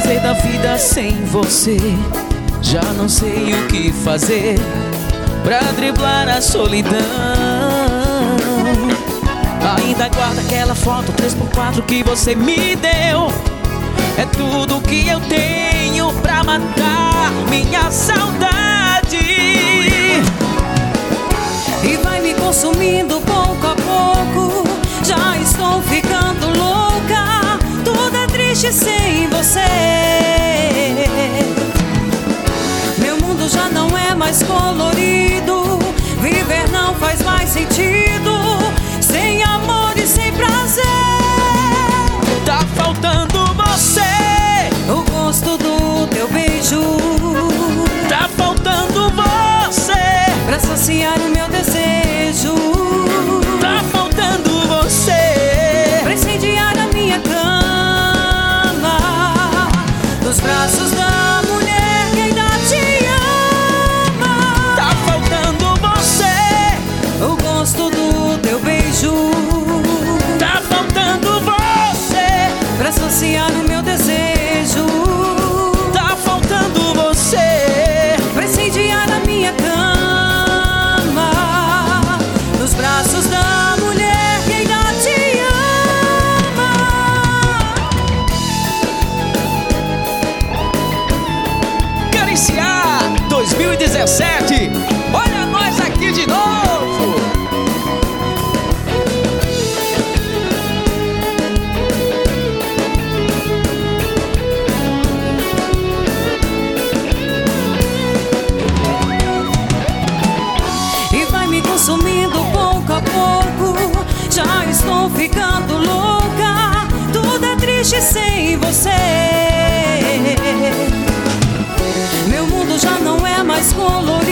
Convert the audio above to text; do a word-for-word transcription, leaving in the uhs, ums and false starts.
fazer da vida sem você? Já não sei o que fazer pra driblar a solidão. Ainda guardo aquela foto três por quatro que você me deu. É tudo que eu tenho pra matar minha saudade. E vai me consumindo pouco a pouco. Já estou ficando louca. Tudo é triste sem você. Meu mundo já não é mais colorido. Viver não faz mais sentido sem amor e sem prazer. Tá faltando você, o gosto do teu beijo. Tá faltando você pra saciar o meu desejo. Tá faltando você pra incendiar a minha cama. Nos braços da mulher que ainda te ama. Tá faltando você, o gosto do teu beijo. Tá faltando você pra saciar o meu desejo. Tá faltando você pra incendiar a minha cama. Nos braços da mulher que ainda te ama. Cariciar dois mil e dezessete. Olha nós aqui de novo. E vai me consumindo pouco a pouco. Já estou ficando louca. Tudo é triste sem você. Meu mundo já não é mais colorido.